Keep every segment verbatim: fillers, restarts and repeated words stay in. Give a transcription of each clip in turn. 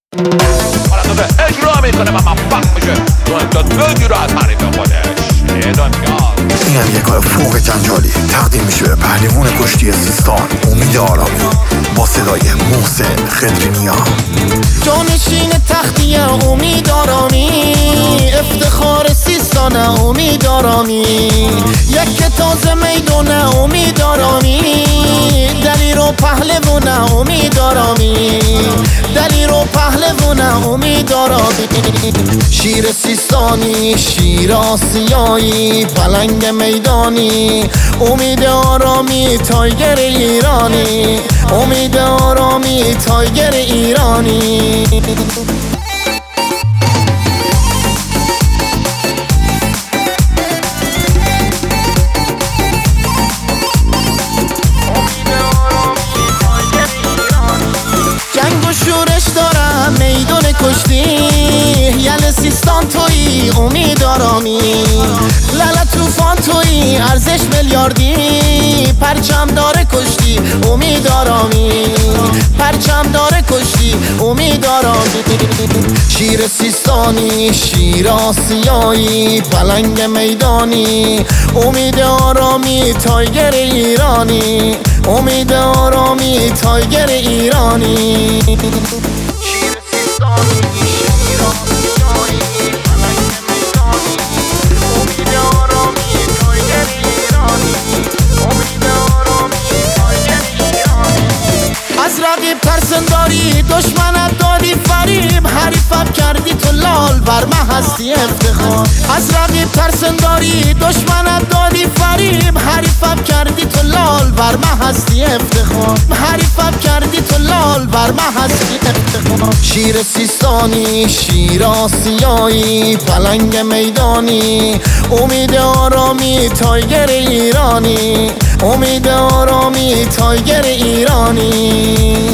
حالا به اجرا میکنه و موفق میشه تا بگیره از حریف خودش یه دنیا. این هم یه کار فوق جنجالی تقدیم میشه به پهلوان کشتی سیستان امید آرامی با صدای محسن خدرینیان. جانشین تختی امید آرامی، افتخار سیستان امید آرامی، یک تازه میدون امید آرامی، دلیر و پهلوان امید آرامی، دلیر و پهلوان امید آرامی. شیر سیستانی، شیر آسیایی، پلنگ میدانی، امید آرامی، تایگر ایرانی، امید آرامی، تایگر ایرانی. جنگ و شورش دارم میدون کشتی، یل سیستان توی امید آرامی، للا توفان توی ارزش میلیاردی، پرچم داره کشتی امید آرامی، پرچم داره کشتی امید آرامی. شیر سیستانی، شیر آسیایی، پلنگ میدانی، امید آرامی، تایگر ایرانی، امید آرامی، تایگر ایرانی. شیر سیستانی، شیر آسیایی، پلنگ میدانی، امید آرامی، تایگر ایرانی، امید آرامی، تایگر ایرانی. از رقیب ترسن داری، دشمنت دادی فریب، حریفم کردی تو لال، بر من هستی افتخار. از رقیب ترسن داری، دشمنت دادی فریب، حریفم کردی تو لال، بر من هستی افتخار، حریفم کردی تو لال، بر من هستی افتخار. شیر سیستانی، شیر آسیایی، پلنگ میدانی، امید آرامی، تایگر ایرانی، امید آرامی، تایگر ایرانی.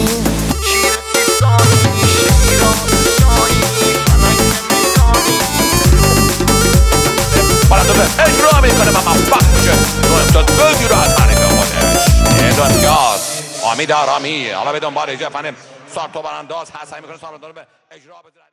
اجرا میکنه و موفق میشه تا بگیره از حریف خودش یه دنیا. امید آرامی حالا به دنبال ایجا فنم سارتو برانداز هست، سعی میکنه سارتو رو به اجرا بزنه.